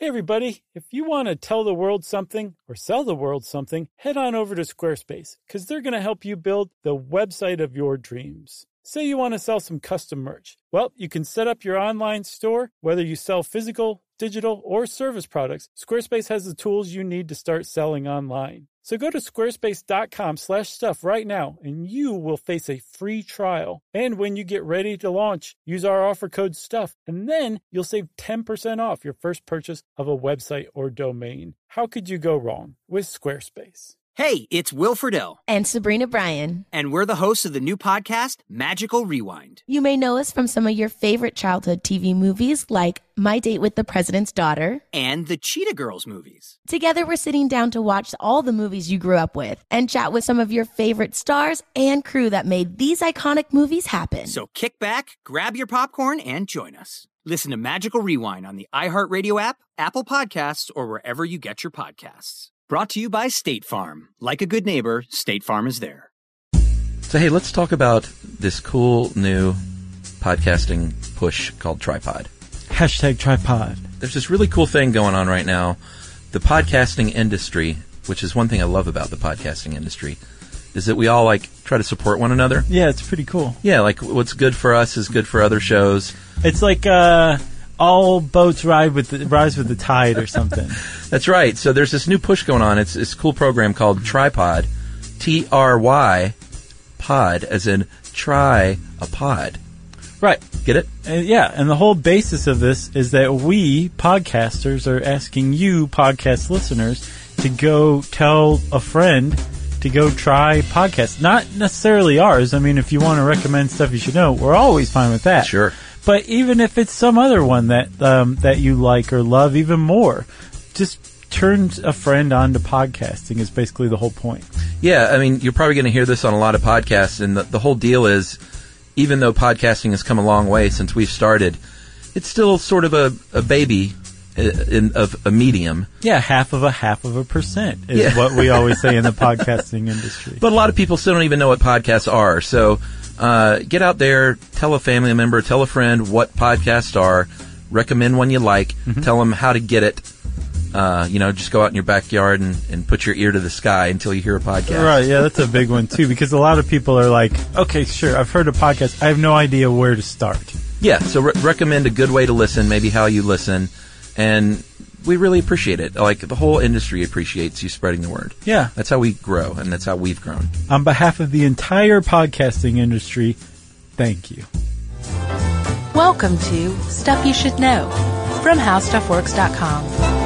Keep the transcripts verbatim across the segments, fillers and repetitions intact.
Hey everybody, if you want to tell the world something or sell the world something, head on over to Squarespace because they're going to help you build the website of your dreams. Say you want to sell some custom merch. Well, you can set up your online store, whether you sell physical, digital, or service products. Squarespace has the tools you need to start selling online. So go to squarespace.com slash stuff right now and you will face a free trial. And when you get ready to launch, use our offer code STUFF and then you'll save ten percent off your first purchase of a website or domain. How could you go wrong with Squarespace? Hey, it's Will Friedle. And Sabrina Bryan. And we're the hosts of the new podcast, Magical Rewind. You may know us from some of your favorite childhood T V movies like My Date with the President's Daughter. And the Cheetah Girls movies. Together, we're sitting down to watch all the movies you grew up with and chat with some of your favorite stars and crew that made these iconic movies happen. So kick back, grab your popcorn, and join us. Listen to Magical Rewind on the iHeartRadio app, Apple Podcasts, or wherever you get your podcasts. Brought to you by State Farm. Like a good neighbor, State Farm is there. So, hey, let's talk about this cool new podcasting push called Tripod. Hashtag Tripod. There's this really cool thing going on right now. The podcasting industry, which is one thing I love about the podcasting industry, is that we all, like, try to support one another. Yeah, it's pretty cool. Yeah, like, what's good for us is good for other shows. It's like, uh... all boats ride with the, rise with the tide or something. That's right. So there's this new push going on. It's this cool program called Tripod. T R Y pod, as in try a pod. Right. Get it? Uh, yeah, and the whole basis of this is that we, podcasters, are asking you, podcast listeners, to go tell a friend to go try podcasts. Not necessarily ours. I mean, if you want to recommend stuff you should know, we're always fine with that. Sure. But even if it's some other one that um, that you like or love even more, just turn a friend on to podcasting is basically the whole point. Yeah, I mean, you're probably going to hear this on a lot of podcasts, and the, the whole deal is, even though podcasting has come a long way since we've started, it's still sort of a, a baby in, of a medium. Yeah, half of a half of a percent is yeah. what we always say in the podcasting industry. But a lot of people still don't even know what podcasts are, so... Uh, get out there, tell a family member, tell a friend what podcasts are, recommend one you like, mm-hmm. tell them how to get it. Uh, you know, just go out in your backyard and, and put your ear to the sky until you hear a podcast. Right, yeah, that's a big one too, because a lot of people are like, okay, sure, I've heard a podcast, I have no idea where to start. Yeah, so re- recommend a good way to listen, maybe how you listen, and we really appreciate it. Like, the whole industry appreciates you spreading the word. Yeah. That's how we grow, and that's how we've grown. On behalf of the entire podcasting industry, thank you. Welcome to Stuff You Should Know from How Stuff Works dot com.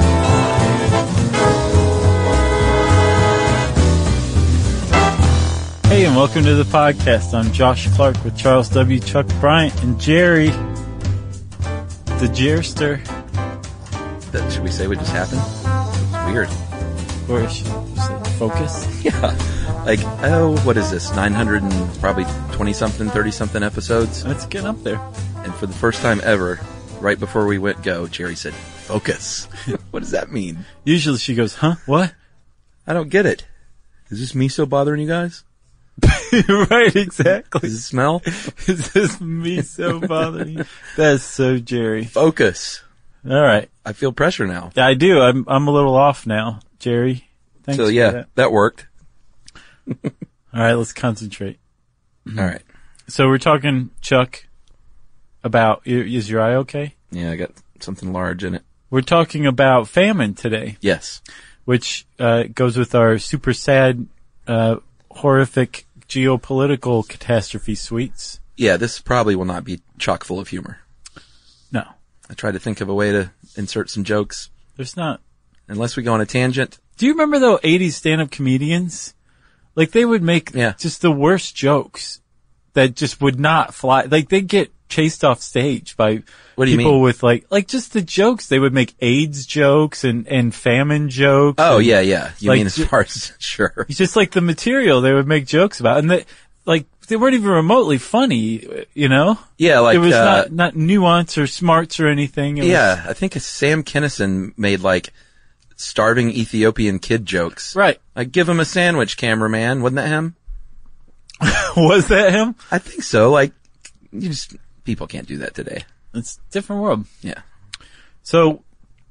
Hey, and welcome to the podcast. I'm Josh Clark with Charles W. Chuck Bryant and Jerry, the Jerster. That, should we say what just happened? It's weird. Or should we say focus? Yeah. Like, oh, what is this? nine hundred and probably twenty-something, thirty-something episodes? Let's get up there. And for the first time ever, right before we went go, Jerry said, focus. What does that mean? Usually she goes, huh? What? I don't get it. Is this me so bothering you guys? Right, exactly. Does it smell? Is this me so bothering you? That's so Jerry. Focus. All right. I feel pressure now. Yeah, I do. I'm I'm a little off now, Jerry. Thanks so, yeah, for that. that worked. All right, let's concentrate. All right. So we're talking, Chuck, about, is your eye okay? Yeah, I got something large in it. We're talking about famine today. Yes. Which uh, goes with our super sad, uh, horrific geopolitical catastrophe suites. Yeah, this probably will not be chock full of humor. No. I tried to think of a way to insert some jokes. There's not. Unless we go on a tangent. Do you remember, though, eighties stand-up comedians? Like, they would make yeah. just the worst jokes that just would not fly. Like, they'd get chased off stage by what do you people mean? with, like, like just the jokes. They would make AIDS jokes and, and famine jokes. Oh, and, yeah, yeah. You like, mean as far as, sure. It's just like the material they would make jokes about. And they, like, they weren't even remotely funny, you know? Yeah, like, it was uh, not, not nuance or smarts or anything. It yeah, was, I think Sam Kinison made, like, starving Ethiopian kid jokes. Right. Like, give him a sandwich, cameraman. Wasn't that him? Was that him? I think so. Like, you just, people can't do that today. It's a different world. Yeah. So,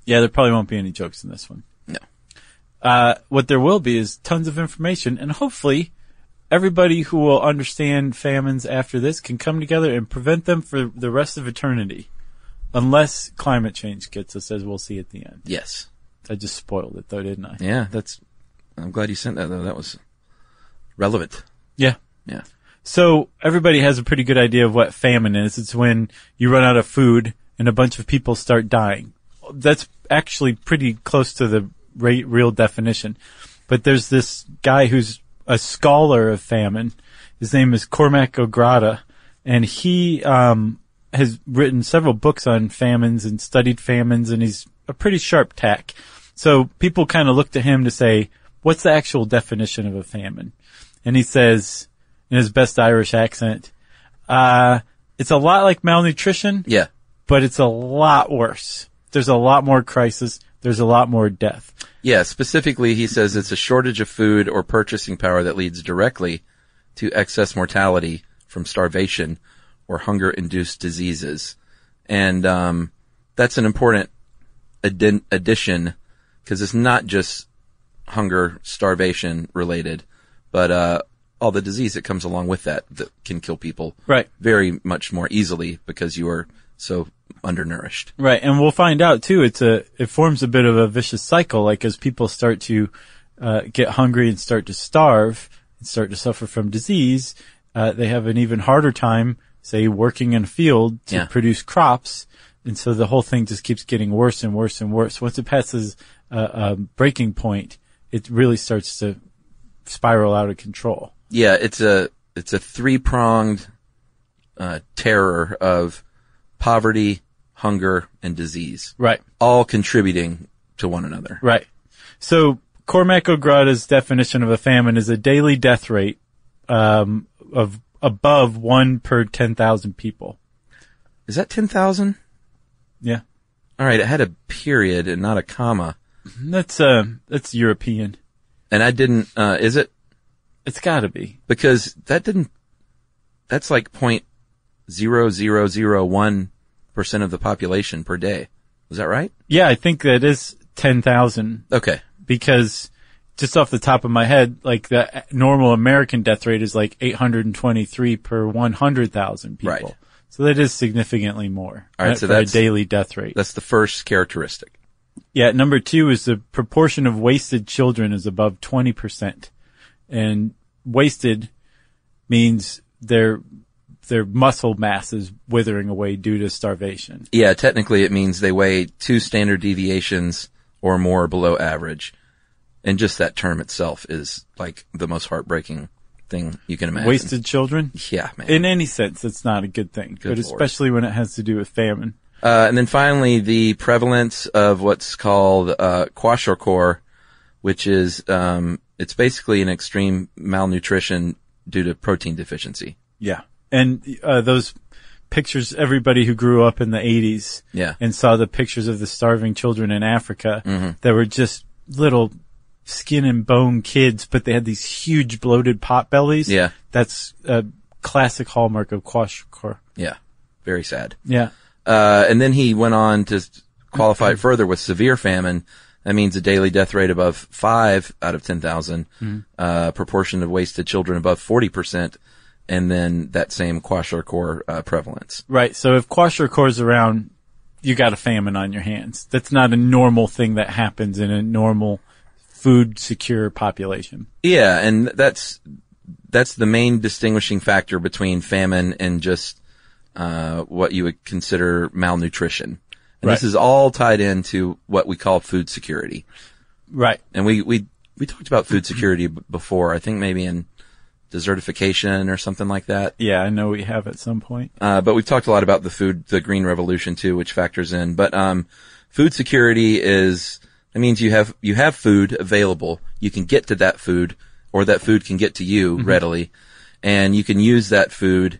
Yeah, there probably won't be any jokes in this one. No. Uh, what there will be is tons of information, and hopefully everybody who will understand famines after this can come together and prevent them for the rest of eternity. Unless climate change gets us, as we'll see at the end. Yes. I just spoiled it, though, didn't I? Yeah, that's... I'm glad you sent that, though. That was relevant. Yeah. Yeah. So everybody has a pretty good idea of what famine is. It's when you run out of food and a bunch of people start dying. That's actually pretty close to the re- real definition. But there's this guy who's a scholar of famine. His name is Cormac O'Grada, and he um, has written several books on famines and studied famines, and he's a pretty sharp tack. So people kind of look to him to say, what's the actual definition of a famine? And he says, in his best Irish accent, uh, it's a lot like malnutrition, Yeah. but it's a lot worse. There's a lot more crisis. There's a lot more death. Yeah, specifically, he says it's a shortage of food or purchasing power that leads directly to excess mortality from starvation or hunger-induced diseases. And um, that's an important add- addition because it's not just hunger, starvation related, but uh, all the disease that comes along with that that can kill people Right. very much more easily because you are so undernourished. Right, and we'll find out too. It's a it forms a bit of a vicious cycle. Like as people start to uh, get hungry and start to starve and start to suffer from disease, uh, they have an even harder time, say, working in a field to Yeah. produce crops, and so the whole thing just keeps getting worse and worse and worse. Once it passes a, a breaking point, it really starts to spiral out of control. Yeah, it's a it's a three pronged uh, terror of poverty, hunger, and disease, Right. all contributing to one another. Right. So Cormac O'Grada's definition of a famine is a daily death rate um, of above one per ten thousand people. Is that ten thousand? Yeah. All right, it had a period and not a comma, That's uh that's European. and I didn't. Uh, is it It's got to be. because that didn't? That's like point zero zero zero one percent of the population per day. Is that right? Yeah, I think that is ten thousand Okay. because just off the top of my head, like the normal American death rate is like eight hundred twenty-three per one hundred thousand people. Right. So that is significantly more. All right, uh, so for that's- a daily death rate. That's the first characteristic. Yeah, number two is the proportion of wasted children is above twenty percent. And wasted means their their muscle mass is withering away due to starvation. Yeah, technically it means they weigh two standard deviations or more below average. And just that term itself is like the most heartbreaking thing you can imagine. Wasted children? Yeah, man. In any sense, it's not a good thing, Good but Lord. especially when it has to do with famine. Uh, and then finally, the prevalence of what's called uh, kwashiorkor, which is um, it's basically an extreme malnutrition due to protein deficiency. Yeah. And uh, those pictures, everybody who grew up in the eighties Yeah. and saw the pictures of the starving children in Africa Mm-hmm. that were just little skin and bone kids, but they had these huge bloated pot bellies. Yeah. That's a classic hallmark of kwashiorkor. Yeah, very sad. Yeah. Uh, and then he went on to qualify it further with severe famine. That means a daily death rate above five out of ten thousand, Mm-hmm. uh, proportion of wasted children above forty percent, and then that same kwashiorkor uh, prevalence. Right. So if kwashiorkor is around, you got a famine on your hands. That's not a normal thing that happens in a normal food secure population. Yeah, and that's that's the main distinguishing factor between famine and just uh, what you would consider malnutrition. And Right. this is all tied into what we call food security. Right. And we we we talked about food security b- before. I think maybe in desertification or something like that. Yeah, I know we have at some point. Uh, but we've talked a lot about the food, the green revolution too, which factors in. But, um, food security is, that means you have, you have food available. You can get to that food or that food can get to you readily. And you can use that food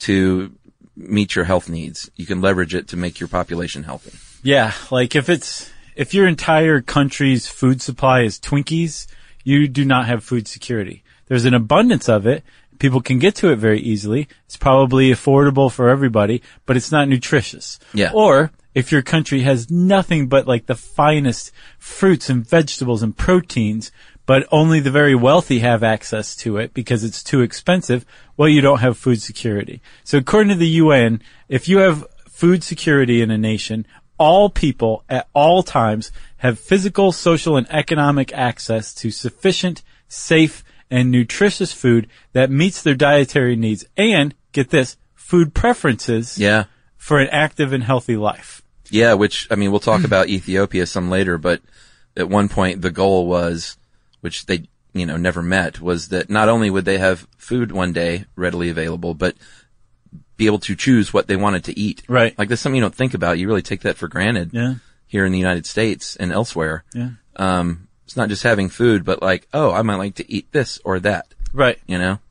to meet your health needs. You can leverage it to make your population healthy. Yeah, like if it's, if your entire country's food supply is Twinkies, you do not have food security. There's an abundance of it. People can get to it very easily. It's probably affordable for everybody, but it's not nutritious. Yeah. Or if your country has nothing but like the finest fruits and vegetables and proteins, but only the very wealthy have access to it because it's too expensive, well, you don't have food security. So according to the U N, if you have food security in a nation, all people at all times have physical, social, and economic access to sufficient, safe, and nutritious food that meets their dietary needs and, get this, food preferences Yeah. for an active and healthy life. Yeah, which, I mean, we'll talk about Ethiopia some later, but at one point the goal was, which they, you know, never met, was that not only would they have food one day readily available, but be able to choose what they wanted to eat. Right. Like that's something you don't think about. You really take that for granted Yeah. here in the United States and elsewhere. Yeah. Um, it's not just having food, but like, oh, I might like to eat this or that, Right. you know?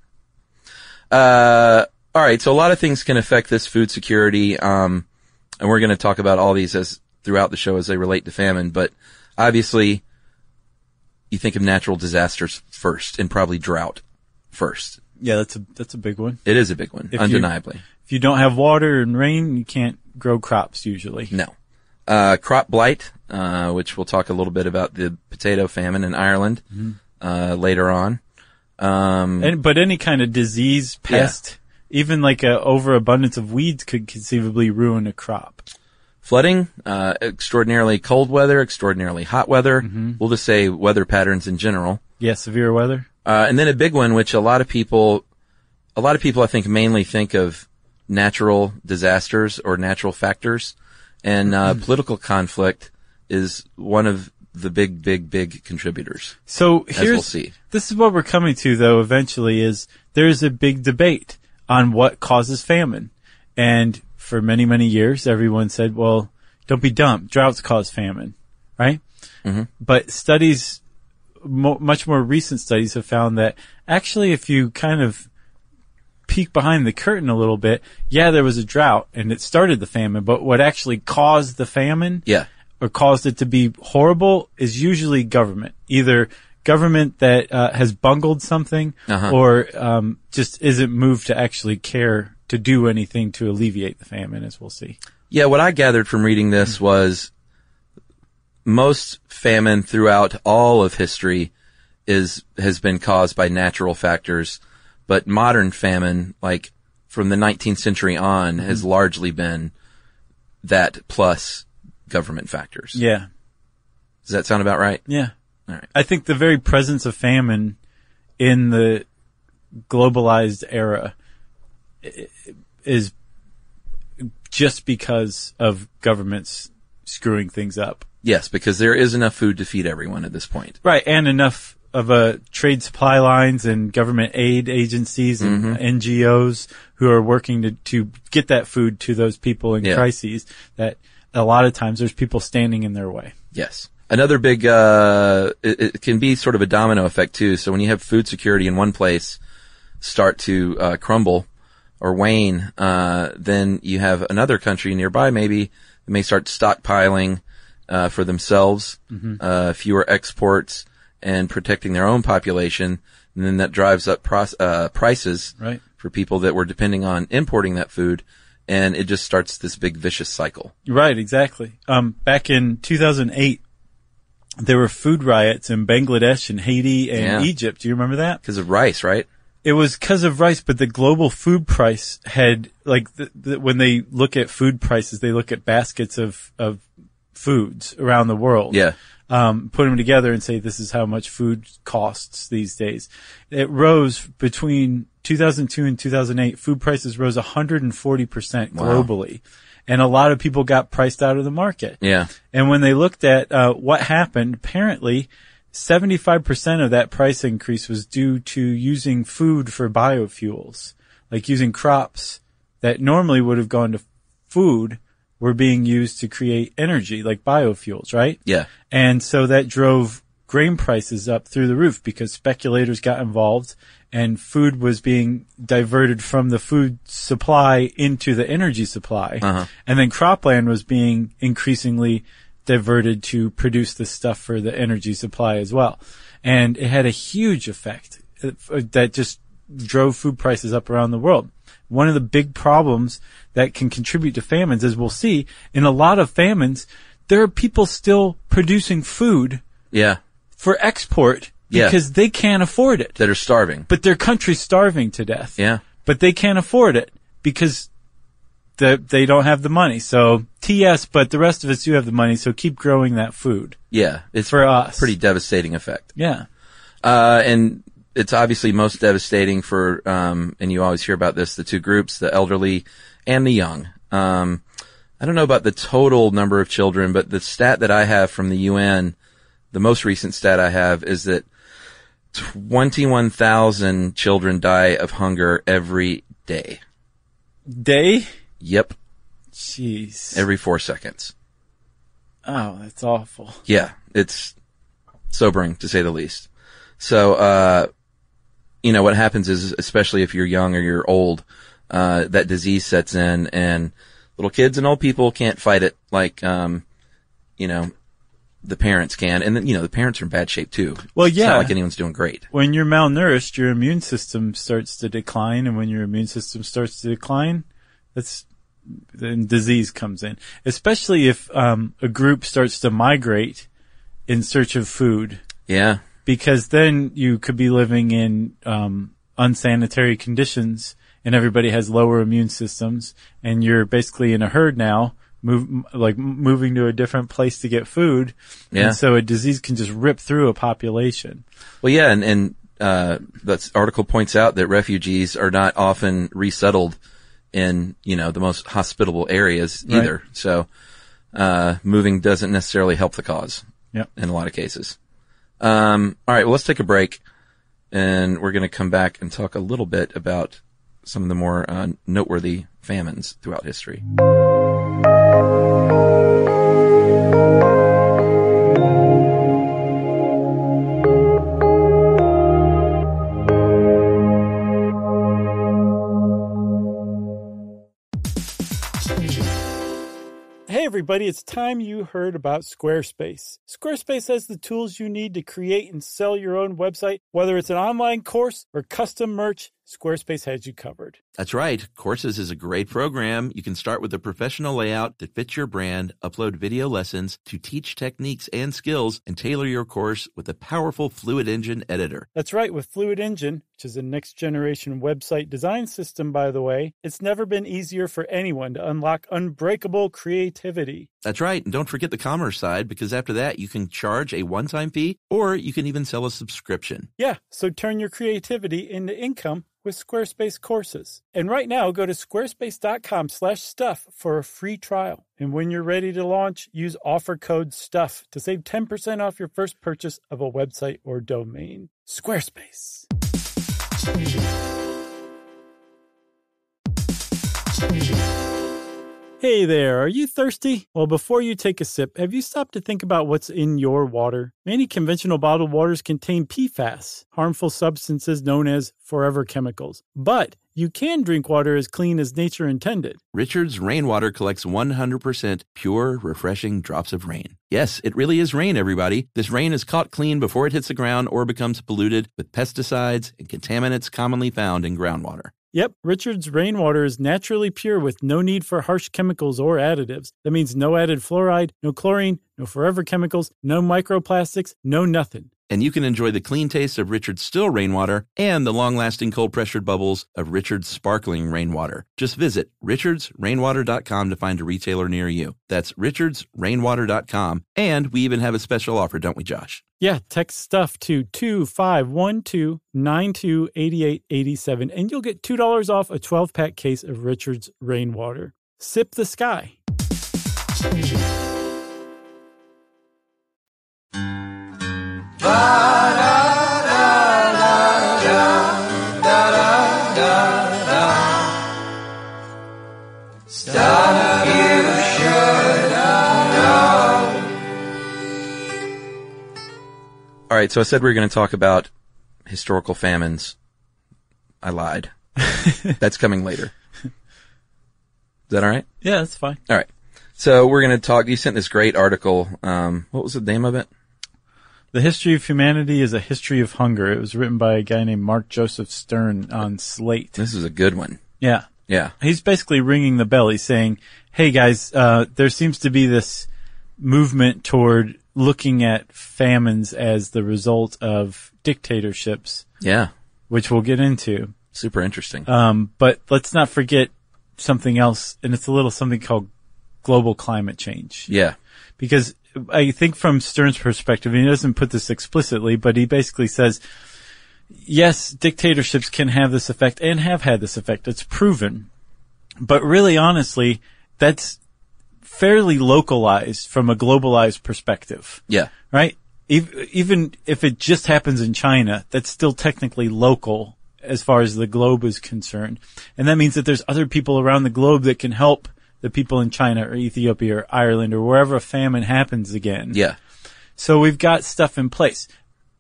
Uh, all right. So a lot of things can affect this food security. Um, and we're going to talk about all these as throughout the show as they relate to famine, but obviously you think of natural disasters first and probably drought first. Yeah, that's a, that's a big one. It is a big one, If you- undeniably. If you don't have water and rain, you can't grow crops usually. No. Uh, crop blight, uh, which we'll talk a little bit about the potato famine in Ireland, uh, later on. Um, And, but any kind of disease, pest, even like a overabundance of weeds could conceivably ruin a crop. flooding, uh, extraordinarily cold weather, extraordinarily hot weather. We'll just say weather patterns in general. Yeah, severe weather. Uh, and then a big one, which a lot of people, a lot of people I think mainly think of natural disasters or natural factors. And, uh, political conflict is one of the big, big, big contributors. So As here's, we'll see. this is what we're coming to though eventually is there's a big debate on what causes famine. And for many, many years, everyone said, well, don't be dumb. Droughts cause famine, right? Mm-hmm. But studies, mo- much more recent studies have found that actually if you kind of peek behind the curtain a little bit, yeah, there was a drought and it started the famine, but what actually caused the famine Yeah. or caused it to be horrible is usually government. Either government that uh, has bungled something Uh-huh. or um, just isn't moved to actually care to do anything to alleviate the famine, as we'll see. Yeah, what I gathered from reading this was most famine throughout all of history is has been caused by natural factors, but modern famine, like from the nineteenth century on, mm-hmm. has largely been that plus government factors. Yeah. Does that sound about right? Yeah. All right. I think the very presence of famine in the globalized era is just because of governments screwing things up. Yes, because there is enough food to feed everyone at this point. Right, and enough of a trade supply lines and government aid agencies and Mm-hmm. N G Os who are working to, to get that food to those people in Yeah. crises that a lot of times there's people standing in their way. Yes. Another big, uh, it, it can be sort of a domino effect too. So when you have food security in one place start to, uh, crumble or wane, uh, then you have another country nearby maybe that may start stockpiling, uh, for themselves, mm-hmm. uh, fewer exports and protecting their own population. And then that drives up pros- uh, prices Right. for people that were depending on importing that food. And it just starts this big vicious cycle. Right, exactly. Um, back in two thousand eight, there were food riots in Bangladesh and Haiti and Yeah. Egypt. Do you remember that? Because of rice, right? It was because of rice, but the global food price had, like, the, the, when they look at food prices, they look at baskets of, of foods around the world. Yeah. Um, put them together and say this is how much food costs these days. It rose between two thousand two and two thousand eight. Food prices rose one hundred forty percent globally. Wow. And a lot of people got priced out of the market. Yeah. And when they looked at uh, what happened, apparently seventy-five percent of that price increase was due to using food for biofuels, like using crops that normally would have gone to food were being used to create energy, like biofuels, right? Yeah. And so that drove grain prices up through the roof because speculators got involved and food was being diverted from the food supply into the energy supply. Uh-huh. And then cropland was being increasingly diverted to produce the stuff for the energy supply as well. And it had a huge effect that just drove food prices up around the world. One of the big problems that can contribute to famines, as we'll see, in a lot of famines, there are people still producing food Yeah. for export Yeah. because they can't afford it. That are starving. But their country's starving to death. Yeah. But they can't afford it because the, they don't have the money. So T S, but the rest of us do have the money, so keep growing that food. Yeah. It's For us. pretty devastating effect. Yeah. Uh, and it's obviously most devastating for, um, and you always hear about this, the two groups, the elderly and the young. Um, I don't know about the total number of children, but the stat that I have from the U N, the most recent stat I have is that twenty-one thousand children die of hunger every day. Day? Yep. Jeez. Every four seconds. Oh, that's awful. Yeah. It's sobering to say the least. So, uh, you know, what happens is, especially if you're young or you're old, uh, that disease sets in and little kids and old people can't fight it like, um, you know, the parents can. And then, you know, the parents are in bad shape too. Well, It's yeah. not like anyone's doing great. When you're malnourished, your immune system starts to decline, and when your immune system starts to decline, that's then disease comes in. Especially if um, a group starts to migrate in search of food, Yeah. because then you could be living in um, unsanitary conditions, and everybody has lower immune systems, and you're basically in a herd now. Move, like moving to a different place to get food. Yeah. And so a disease can just rip through a population. Well, yeah. And, and, uh, that article points out that refugees are not often resettled in, you know, the most hospitable areas either. Right. So, uh, moving doesn't necessarily help the cause. Yep. In a lot of cases. Um, all right. Well, let's take a break, and we're going to come back and talk a little bit about some of the more uh, noteworthy famines throughout history. Hey everybody, it's time you heard about Squarespace. Squarespace has the tools you need to create and sell your own website. Whether it's an online course or custom merch, Squarespace has you covered. That's right. Courses is a great program. You can start with a professional layout that fits your brand, upload video lessons to teach techniques and skills, and tailor your course with a powerful Fluid Engine editor. That's right, with Fluid Engine, which is a next-generation website design system, by the way, it's never been easier for anyone to unlock unbreakable creativity. That's right. And don't forget the commerce side, because after that, you can charge a one-time fee, or you can even sell a subscription. Yeah, so turn your creativity into income with Squarespace courses. And right now, go to squarespace.com slash stuff for a free trial. And when you're ready to launch, use offer code STUFF to save ten percent off your first purchase of a website or domain. Squarespace. Hey there, are you thirsty? Well, before you take a sip, have you stopped to think about what's in your water? Many conventional bottled waters contain P FAS, harmful substances known as forever chemicals. But you can drink water as clean as nature intended. Richard's Rainwater collects one hundred percent pure, refreshing drops of rain. Yes, it really is rain, everybody. This rain is caught clean before it hits the ground or becomes polluted with pesticides and contaminants commonly found in groundwater. Yep, Richard's Rainwater is naturally pure with no need for harsh chemicals or additives. That means no added fluoride, no chlorine, no forever chemicals, no microplastics, no nothing. And you can enjoy the clean taste of Richard's still rainwater and the long-lasting cold-pressured bubbles of Richard's sparkling rainwater. Just visit richards rainwater dot com to find a retailer near you. That's richards rainwater dot com. And we even have a special offer, don't we, Josh? Yeah, text STUFF to two five one two nine two eight eight eight seven, and you'll get two dollars off a twelve-pack case of Richard's Rainwater. Sip the sky. All right, so I said we were going to talk about historical famines. I lied. That's coming later. Is that all right? Yeah, that's fine. All right. So we're going to talk. You sent this great article. Um, what was the name of it? The History of Humanity is a History of Hunger. It was written by a guy named Mark Joseph Stern on Slate. This is a good one. Yeah. Yeah. He's basically ringing the bell. He's saying, hey guys, uh, there seems to be this movement toward looking at famines as the result of dictatorships. Yeah. Which we'll get into. Super interesting. Um, but let's not forget something else, and it's a little something called global climate change. Yeah. Because I think from Stern's perspective, and he doesn't put this explicitly, but he basically says, yes, dictatorships can have this effect and have had this effect. It's proven. But really, honestly, that's fairly localized from a globalized perspective. Yeah. Right? Even if it just happens in China, that's still technically local as far as the globe is concerned. And that means that there's other people around the globe that can help the people in China or Ethiopia or Ireland or wherever a famine happens again. Yeah. So we've got stuff in place.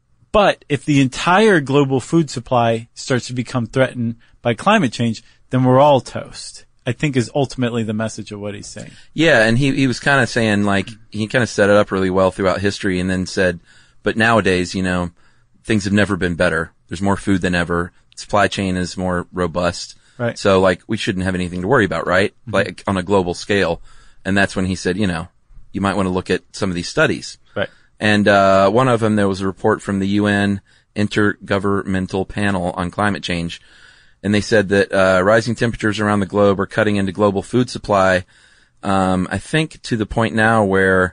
But if the entire global food supply starts to become threatened by climate change, then we're all toast, I think is ultimately the message of what he's saying. Yeah, and he, he was kind of saying, like, he kind of set it up really well throughout history and then said, but nowadays, you know, things have never been better. There's more food than ever. Supply chain is more robust. Right. So, like, we shouldn't have anything to worry about, right? Mm-hmm. Like, on a global scale. And that's when he said, you know, you might want to look at some of these studies. Right. And, uh, one of them, there was a report from the U N Intergovernmental Panel on Climate Change. And they said that, uh, rising temperatures around the globe are cutting into global food supply. Um, I think to the point now where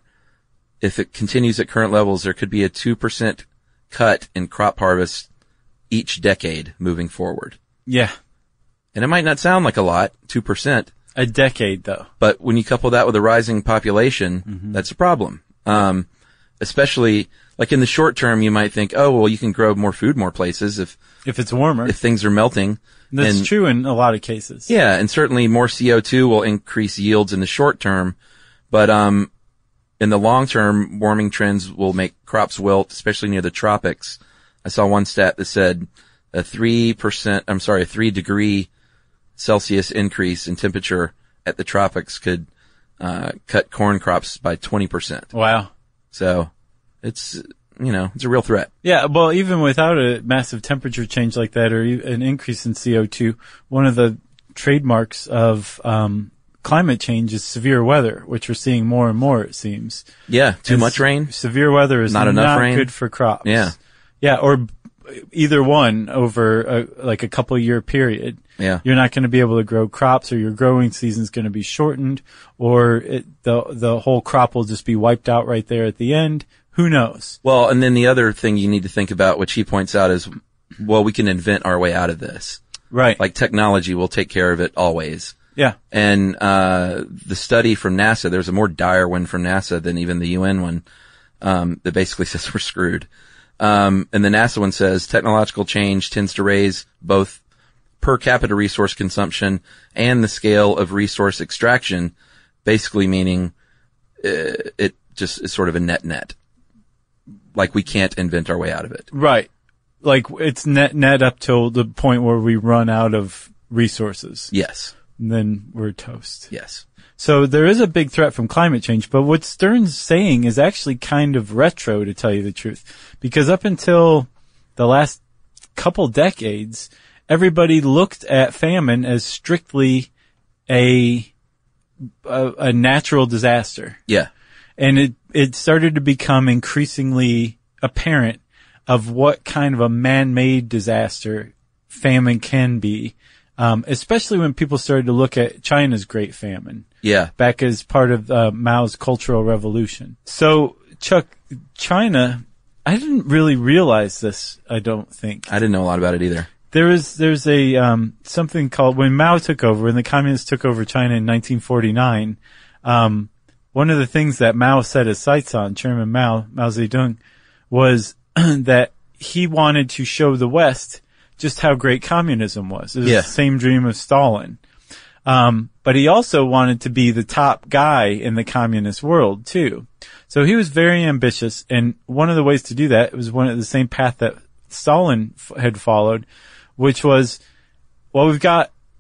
if it continues at current levels, there could be a two percent cut in crop harvest each decade moving forward. Yeah. And it might not sound like a lot, two percent. A decade, though. But when you couple that with a rising population, mm-hmm. that's a problem. Um, especially, like in the short term, you might think, oh, well, you can grow more food more places if... If it's warmer. If things are melting. That's and, true in a lot of cases. Yeah, and certainly more C O two will increase yields in the short term. But, um, in the long term, warming trends will make crops wilt, especially near the tropics. I saw one stat that said a three percent, I'm sorry, a three degree Celsius increase in temperature at the tropics could uh cut corn crops by twenty percent. Wow. So it's, you know, it's a real threat. Yeah, well, even without a massive temperature change like that or an increase in C O two, one of the trademarks of um climate change is severe weather, which we're seeing more and more, it seems. Yeah, too and much rain. Severe weather is not, not enough rain. Good for crops. Yeah. Yeah, or either one over a, like a couple year period. Yeah. You're not going to be able to grow crops, or your growing season's going to be shortened, or it, the the whole crop will just be wiped out right there at the end. Who knows? Well, and then the other thing you need to think about, which he points out, is, well, we can invent our way out of this. Right. Like technology will take care of it always. Yeah. And uh the study from NASA, there's a more dire one from NASA than even the U N one, um, that basically says we're screwed. Um, and the NASA one says technological change tends to raise both per capita resource consumption and the scale of resource extraction, basically meaning uh, it just is sort of a net net. Like we can't invent our way out of it. Right. Like it's net net up till the point where we run out of resources. Yes. And then we're toast. Yes. So there is a big threat from climate change, but what Stern's saying is actually kind of retro, to tell you the truth. Because up until the last couple decades, everybody looked at famine as strictly a, a, a natural disaster. Yeah. And it, it started to become increasingly apparent of what kind of a man-made disaster famine can be. Um, especially when people started to look at China's Great Famine. Yeah. Back as part of uh, Mao's Cultural Revolution. So, Chuck, China, I didn't really realize this, I don't think. I didn't know a lot about it either. There is, there's a, um, something called, when Mao took over, when the communists took over China in nineteen forty-nine, um, one of the things that Mao set his sights on, Chairman Mao, Mao Zedong, was that he wanted to show the West just how great communism was. It was yeah. the same dream of Stalin. Um, but he also wanted to be the top guy in the communist world too. So he was very ambitious, and one of the ways to do that was one of the same path that Stalin f- had followed, which was, well, we've got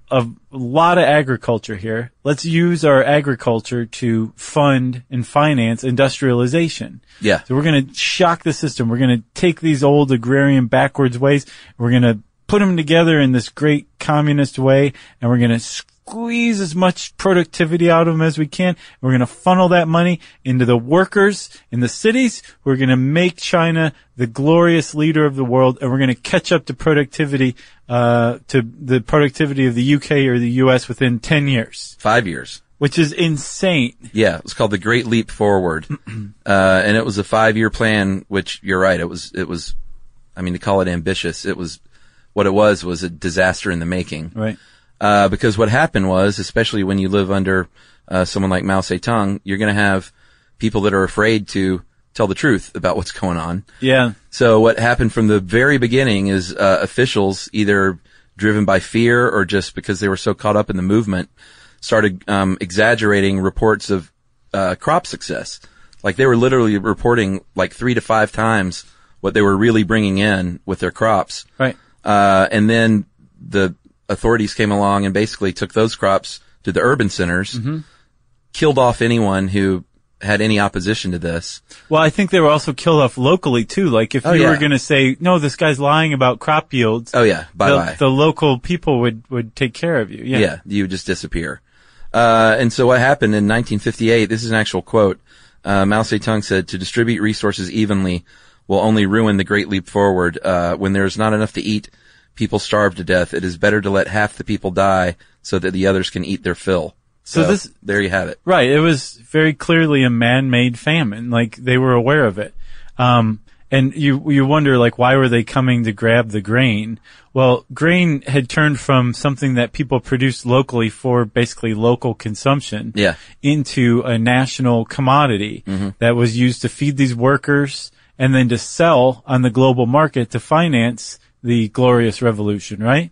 a lot of agriculture here. Let's use our agriculture to fund and finance industrialization. Yeah. So we're going to shock the system. We're going to take these old agrarian backwards ways. We're going to put them together in this great communist way, and we're going to squeeze as much productivity out of them as we can. We're going to funnel that money into the workers in the cities. We're going to make China the glorious leader of the world, and we're going to catch up to productivity, uh, to the productivity of the U K or the U S within ten years. Five years. Which is insane. Yeah, it was called the Great Leap Forward. uh, and it was a five-year plan, which you're right, it was, it was, I mean, to call it ambitious, it was, what it was was a disaster in the making. Right. Uh, because what happened was, especially when you live under, uh, someone like Mao Zedong, you're gonna have people that are afraid to tell the truth about what's going on. Yeah. So what happened from the very beginning is, uh, officials, either driven by fear or just because they were so caught up in the movement, started, um, exaggerating reports of, uh, crop success. Like they were literally reporting like three to five times what they were really bringing in with their crops. Right. Uh, and then the authorities came along and basically took those crops to the urban centers, mm-hmm. killed off anyone who had any opposition to this. Well, I think they were also killed off locally too. Like if oh, you yeah. were going to say, no, this guy's lying about crop yields. Oh yeah, bye the, bye. The local people would, would take care of you. Yeah. Yeah, you would just disappear. Uh, and so what happened in nineteen fifty-eight, this is an actual quote, uh, Mao Zedong said, to distribute resources evenly will only ruin the Great Leap Forward. Uh, when there is not enough to eat, people starve to death. It is better to let half the people die so that the others can eat their fill. So, so this, there you have it. Right. It was very clearly a man-made famine. Like they were aware of it. Um, and you, you wonder like, why were they coming to grab the grain? Well, grain had turned from something that people produced locally for basically local consumption yeah. into a national commodity mm-hmm. that was used to feed these workers and then to sell on the global market to finance the glorious revolution, right?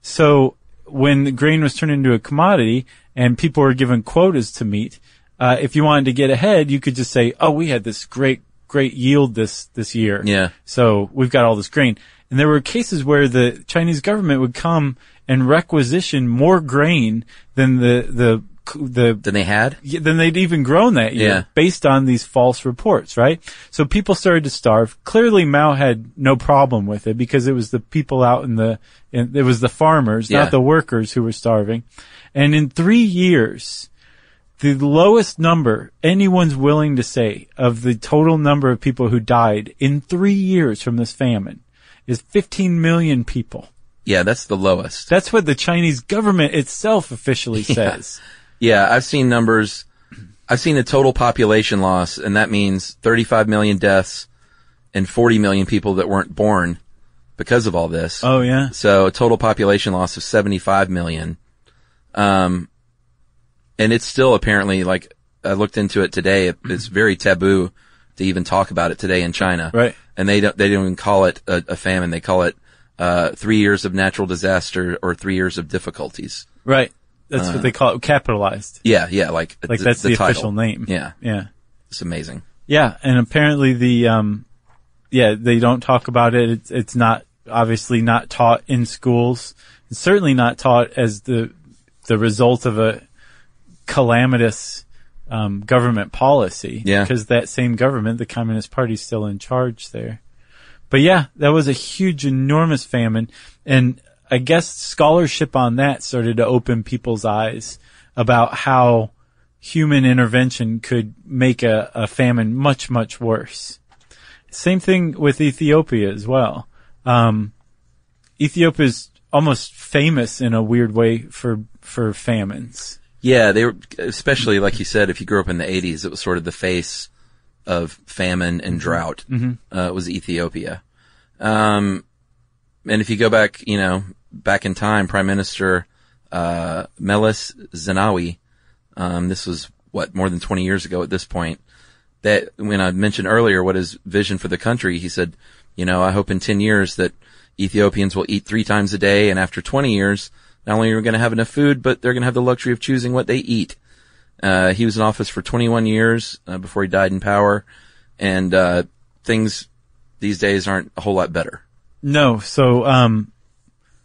So when the grain was turned into a commodity and people were given quotas to meet, uh, if you wanted to get ahead, you could just say, oh, we had this great, great yield this, this year. Yeah. So we've got all this grain. And there were cases where the Chinese government would come and requisition more grain than the, the, the, than they had? Than they'd even grown that year, yeah. based on these false reports, right? So people started to starve. Clearly Mao had no problem with it because it was the people out in the, in, it was the farmers, yeah. not the workers who were starving. And in three years, the lowest number anyone's willing to say of the total number of people who died in three years from this famine is fifteen million people. Yeah, that's the lowest. That's what the Chinese government itself officially says. Yeah, I've seen numbers. I've seen a total population loss, and that means thirty-five million deaths and forty million people that weren't born because of all this. Oh, yeah. So a total population loss of seventy-five million. Um, and it's still apparently, like, I looked into it today, it, it's very taboo to even talk about it today in China. Right. And they don't, they don't even call it a, a famine. They call it, uh, three years of natural disaster or three years of difficulties. Right. That's uh, what they call it, capitalized. Yeah, yeah, like, like the, that's the, the official name. Yeah. Yeah. It's amazing. Yeah, and apparently the, um, yeah, they don't talk about it. It's, it's not, obviously not taught in schools. It's certainly not taught as the, the result of a calamitous, um, government policy. Yeah. Because that same government, the Communist Party, is still in charge there. But yeah, that was a huge, enormous famine. And I guess scholarship on that started to open people's eyes about how human intervention could make a, a famine much, much worse. Same thing with Ethiopia as well. Um, Ethiopia is almost famous in a weird way for, for famines. Yeah, they were, especially like you said, if you grew up in the eighties, it was sort of the face of famine and drought. Mm-hmm. Uh, it was Ethiopia. Um, and if you go back, you know, back in time, Prime Minister, uh, Meles Zenawi, um, this was what, more than twenty years ago at this point, that when I mentioned earlier what his vision for the country, he said, you know, I hope in ten years that Ethiopians will eat three times a day, and after twenty years, not only are we going to have enough food, but they're going to have the luxury of choosing what they eat. Uh, he was in office for twenty-one years, uh, before he died in power, and, uh, things these days aren't a whole lot better. No, so, um,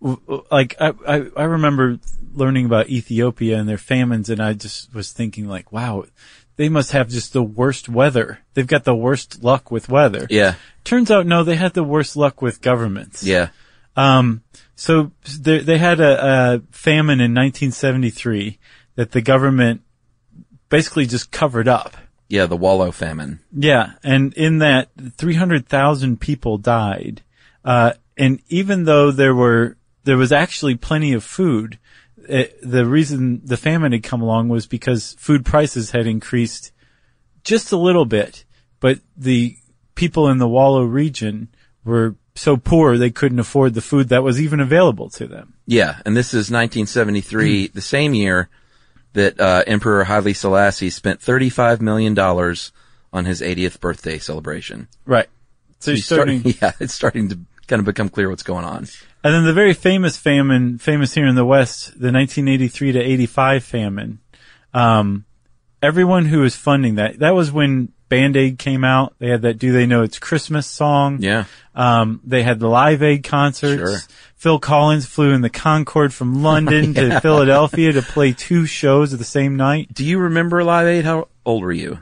like I, I I remember learning about Ethiopia and their famines, and I just was thinking like, wow, they must have just the worst weather. They've got the worst luck with weather. Yeah. Turns out, no, they had the worst luck with governments. Yeah. Um, so they, they had a, a famine in nineteen seventy-three that the government basically just covered up. Yeah, the Wallow famine. Yeah, and in that, three hundred thousand people died. Uh, and even though there were, there was actually plenty of food, it, the reason the famine had come along was because food prices had increased just a little bit, but the people in the Wallow region were so poor they couldn't afford the food that was even available to them. Yeah, and this is nineteen seventy-three, the same year that uh, Emperor Haile Selassie spent thirty-five million dollars on his eightieth birthday celebration. Right. So, So you're starting, starting, yeah, it's starting to kind of become clear what's going on. and then the very famous famine, famous here in the West, the nineteen eighty-three to eighty-five famine. Um, everyone who was funding that, that was when Band-Aid came out. They had that Do They Know It's Christmas song. Yeah. Um, they had the Live Aid concerts. Sure. Phil Collins flew in the Concorde from London Yeah. to Philadelphia to play two shows at the same night. Do you remember Live Aid? How old were you?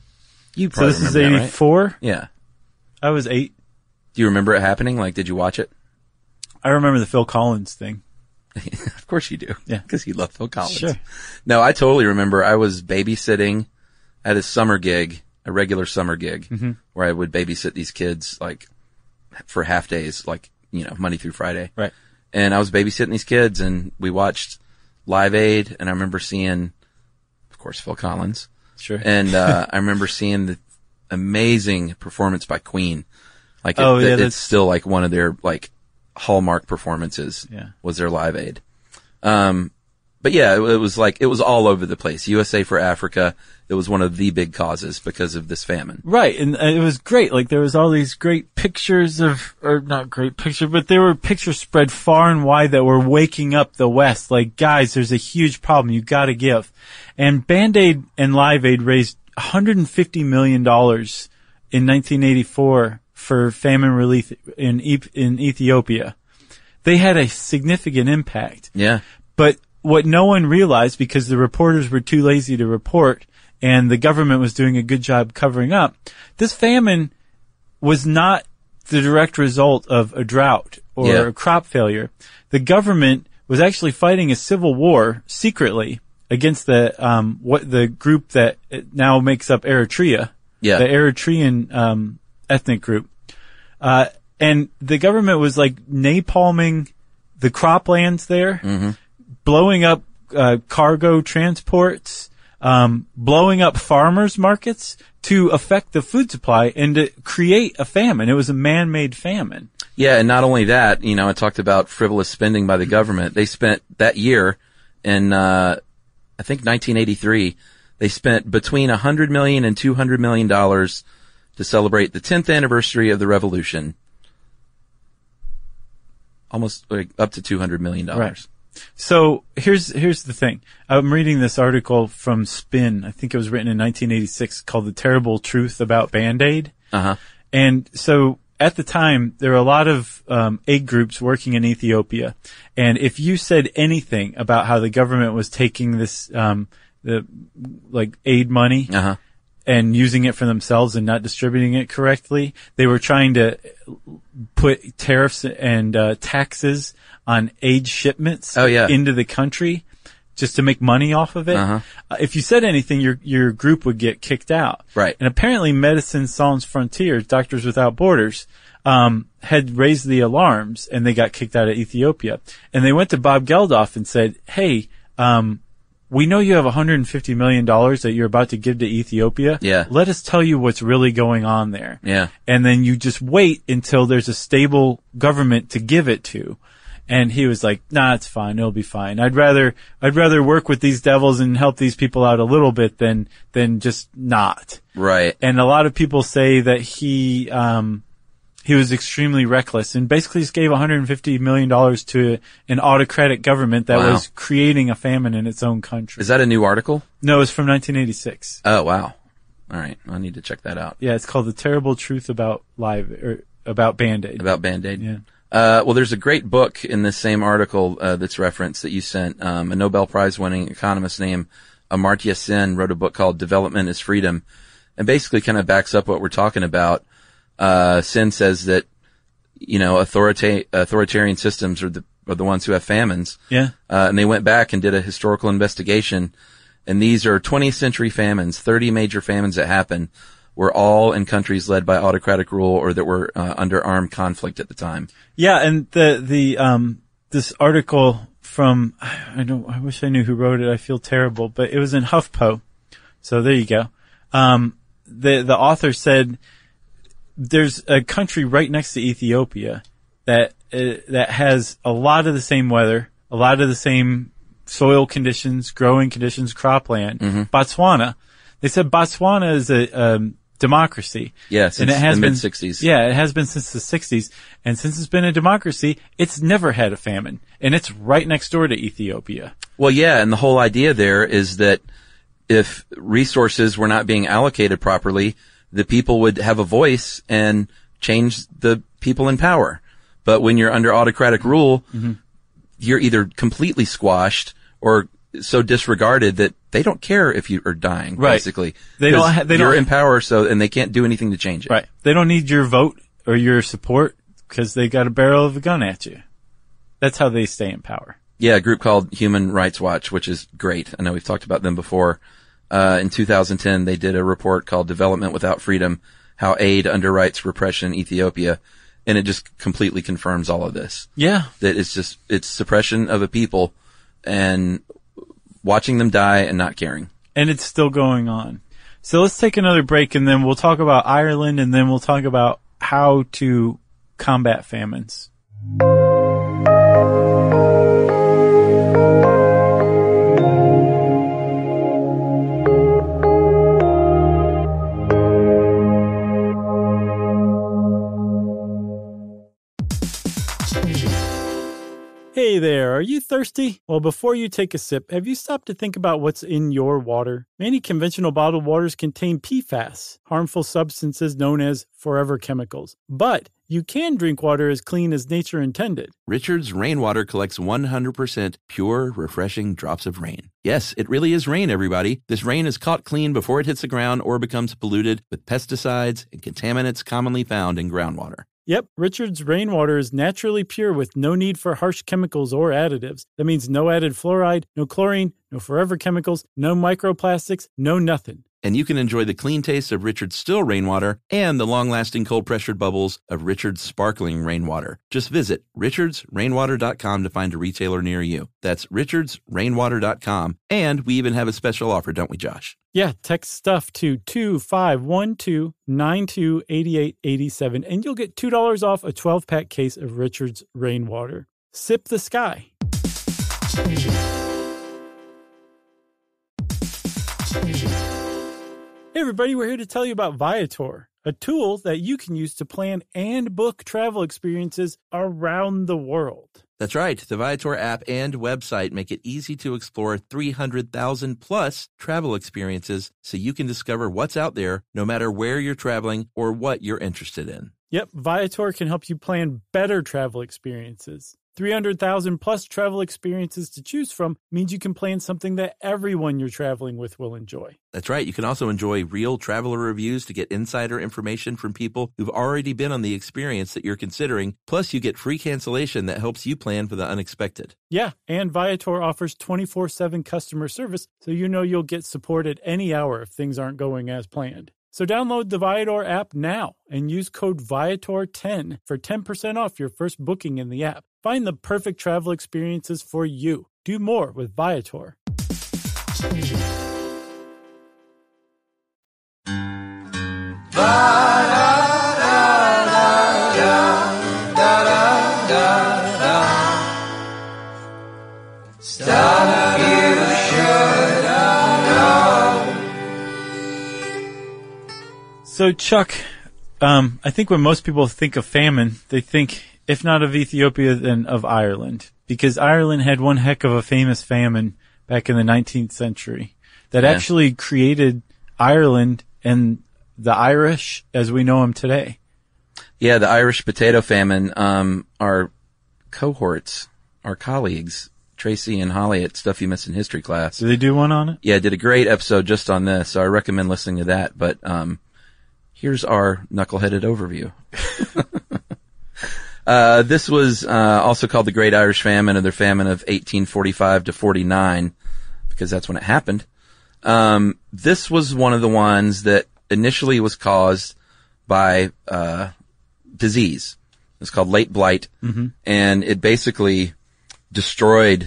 You So probably this is remember that, right? eighty-four. Yeah. I was eight. Do you remember it happening? Like, did you watch it? I remember the Phil Collins thing. Of course you do. Yeah. Because you love Phil Collins. Sure. No, I totally remember. I was babysitting at a summer gig, a regular summer gig, Mm-hmm. where I would babysit these kids, like, for half days, like, you know, Monday through Friday. Right. And I was babysitting these kids, and we watched Live Aid, and I remember seeing, of course, Phil Collins. Sure. And uh I remember seeing the amazing performance by Queen. Like, it, Oh, yeah, it- that's- it's still like one of their, like, hallmark performances. Yeah. Was their Live Aid. Um, but yeah, it, it was like, it was all over the place. U S A for Africa. It was one of the big causes because of this famine. Right, and uh, it was great. Like, there was all these great pictures of, or not great pictures, but there were pictures spread far and wide that were waking up the West. Like, guys, there's a huge problem. You gotta give. And Band-Aid and Live Aid raised one hundred fifty million dollars in nineteen eighty-four for famine relief in E- in Ethiopia. They had a significant impact. Yeah. But what no one realized, because the reporters were too lazy to report and the government was doing a good job covering up, this famine was not the direct result of a drought or Yeah. a crop failure. The government was actually fighting a civil war secretly against the um what the group that now makes up Eritrea, Yeah. the Eritrean um ethnic group. Uh and the government was like napalming the croplands there, Mm-hmm. blowing up uh, cargo transports, um, blowing up farmers markets to affect the food supply and to create a famine. It was a man-made famine. Yeah, and not only that, you know, I talked about frivolous spending by the government. They spent that year in, uh, I think nineteen eighty-three, they spent between one hundred million dollars and two hundred million dollars to celebrate the tenth anniversary of the revolution. Almost like up to two hundred million dollars. Right. So here's here's the thing. I'm reading this article from Spin. I think it was written in nineteen eighty-six, called "The Terrible Truth About Band-Aid." Uh-huh. And so at the time, there were a lot of um, aid groups working in Ethiopia. And if you said anything about how the government was taking this, um, the like aid money Uh-huh. and using it for themselves and not distributing it correctly, they were trying to put tariffs and uh, taxes on aid shipments Oh, yeah. into the country just to make money off of it. Uh-huh. Uh, if you said anything, your your group would get kicked out. Right. And apparently Médecins Sans Frontières, Doctors Without Borders, um, had raised the alarms and they got kicked out of Ethiopia. And they went to Bob Geldof and said, hey, um, we know you have one hundred fifty million dollars that you're about to give to Ethiopia. Yeah. Let us tell you what's really going on there. Yeah. And then you just wait until there's a stable government to give it to. And he was like, nah, it's fine. It'll be fine. I'd rather, I'd rather work with these devils and help these people out a little bit than, than just not. Right. And a lot of people say that he, um, he was extremely reckless and basically just gave one hundred fifty million dollars to an autocratic government that Wow. was creating a famine in its own country. Is that a new article? No, it's from nineteen eighty-six. Oh, wow. All right. I need to check that out. Yeah, it's called The Terrible Truth About Live, or about Band-Aid. About Band-Aid. Yeah. Uh, well, there's a great book in this same article uh, that's referenced that you sent. Um, a Nobel Prize-winning economist named Amartya Sen wrote a book called Development is Freedom, and basically kind of backs up what we're talking about. Uh, Sen says that, you know, authorita- authoritarian systems are the, are the ones who have famines. Yeah. Uh, and they went back and did a historical investigation, and these are twentieth century famines, thirty major famines that happened, were all in countries led by autocratic rule or that were uh, under armed conflict at the time. Yeah, and the the um this article from I don't I wish I knew who wrote it. I feel terrible, but it was in HuffPo. So there you go. Um, the the author said there's a country right next to Ethiopia that uh, that has a lot of the same weather, a lot of the same soil conditions, growing conditions, cropland. Mm-hmm. Botswana. They said Botswana is a um, democracy. Yeah, since and it has the been, mid-sixties. Yeah, it has been since the sixties. And since it's been a democracy, it's never had a famine. And it's right next door to Ethiopia. Well, yeah, and the whole idea there is that if resources were not being allocated properly, the people would have a voice and change the people in power. But when you're under autocratic rule, mm-hmm. you're either completely squashed or so disregarded that they don't care if you are dying, right. basically. They don't ha- they you're don't in power, so, and they can't do anything to change it. Right. They don't need your vote or your support because they got a barrel of a gun at you. That's how they stay in power. Yeah, a group called Human Rights Watch, which is great. I know we've talked about them before. Uh, in two thousand ten, they did a report called Development Without Freedom, How Aid Underwrites Repression in Ethiopia. And it just completely confirms all of this. Yeah. That it's just, it's suppression of a people and watching them die and not caring. And it's still going on. So let's take another break and then we'll talk about Ireland and then we'll talk about how to combat famines. Hey there, are you thirsty? Well, before you take a sip, have you stopped to think about what's in your water? Many conventional bottled waters contain P FAS, harmful substances known as forever chemicals. But you can drink water as clean as nature intended. Richard's Rainwater collects one hundred percent pure, refreshing drops of rain. Yes, it really is rain, everybody. This rain is caught clean before it hits the ground or becomes polluted with pesticides and contaminants commonly found in groundwater. Yep, Richard's Rainwater is naturally pure with no need for harsh chemicals or additives. That means no added fluoride, no chlorine, no forever chemicals, no microplastics, no nothing. And you can enjoy the clean taste of Richard's still rainwater and the long-lasting cold-pressured bubbles of Richard's sparkling rainwater. Just visit richards rainwater dot com to find a retailer near you. That's richards rainwater dot com. And we even have a special offer, don't we, Josh? Yeah, text stuff to two five one two nine two eight eight eight seven and you'll get two dollars off a twelve-pack case of Richard's Rainwater. Sip the sky. Hey everybody, we're here to tell you about Viator, a tool that you can use to plan and book travel experiences around the world. That's right. The Viator app and website make it easy to explore three hundred thousand plus travel experiences so you can discover what's out there no matter where you're traveling or what you're interested in. Yep, Viator can help you plan better travel experiences. three hundred thousand plus travel experiences to choose from means you can plan something that everyone you're traveling with will enjoy. That's right. You can also enjoy real traveler reviews to get insider information from people who've already been on the experience that you're considering. Plus, you get free cancellation that helps you plan for the unexpected. Yeah, and Viator offers twenty-four seven customer service, so you know you'll get support at any hour if things aren't going as planned. So download the Viator app now and use code Viator ten for ten percent off your first booking in the app. Find the perfect travel experiences for you. Do more with Viator. Stuff you should know. So Chuck, um, I think when most people think of famine, they think, if not of Ethiopia, then of Ireland. Because Ireland had one heck of a famous famine back in the nineteenth century that yeah. actually created Ireland and the Irish as we know them today. Yeah, the Irish potato famine, um, our cohorts, our colleagues, Tracy and Holly at Stuff You Missed in History class. Did they do one on it? Yeah, did a great episode just on this, so I recommend listening to that. But um, here's our knuckleheaded overview. uh, this was uh, also called the Great Irish Famine, or the famine of eighteen forty-five to forty-nine, because that's when it happened. Um, this was one of the ones that initially was caused by uh, disease. It's called late blight, mm-hmm. and it basically destroyed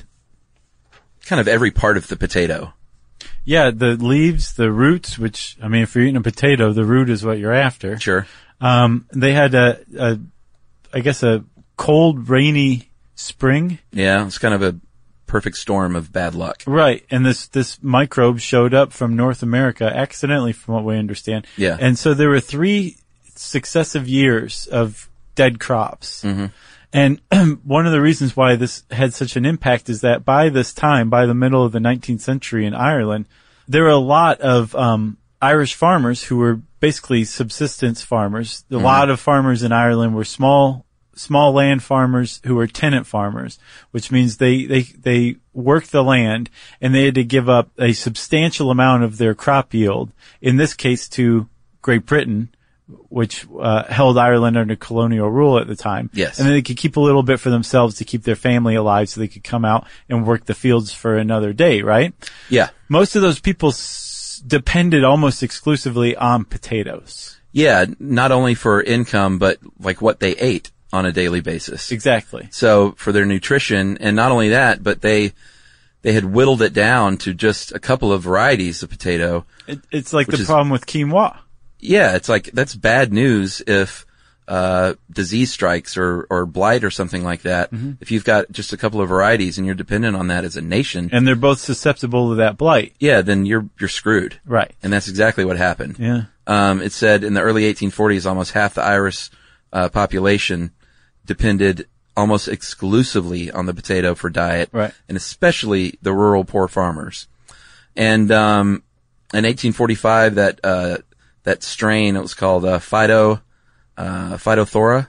kind of every part of the potato. Yeah, the leaves, the roots, which, I mean, if you're eating a potato, the root is what you're after. Sure. Um, they had a, a, I guess a cold, rainy spring. Yeah, it's kind of a perfect storm of bad luck. Right. And this, this microbe showed up from North America accidentally, from what we understand. Yeah. And so there were three successive years of dead crops. Mm-hmm. And one of the reasons why this had such an impact is that by this time, by the middle of the nineteenth century in Ireland, there were a lot of um Irish farmers who were basically subsistence farmers. A Mm-hmm. lot of farmers in Ireland were small small land farmers who were tenant farmers, which means they they they worked the land and they had to give up a substantial amount of their crop yield, in this case to Great Britain, which uh, held Ireland under colonial rule at the time. Yes. And then they could keep a little bit for themselves to keep their family alive so they could come out and work the fields for another day, right? Yeah. Most of those people s- depended almost exclusively on potatoes. Yeah, not only for income, but like what they ate on a daily basis. Exactly. So for their nutrition, and not only that, but they they had whittled it down to just a couple of varieties of potato. It, it's like Which the is- problem with quinoa. Yeah, it's like, that's bad news if, uh, disease strikes or, or blight or something like that. Mm-hmm. If you've got just a couple of varieties and you're dependent on that as a nation. And they're both susceptible to that blight. Yeah, then you're, you're screwed. Right. And that's exactly what happened. Yeah. Um, it said in the early eighteen forties, almost half the Irish, uh, population depended almost exclusively on the potato for diet. Right. And especially the rural poor farmers. And, um, in eighteen forty-five, that, uh, that strain, it was called, uh, Phyto, uh, Phytophthora.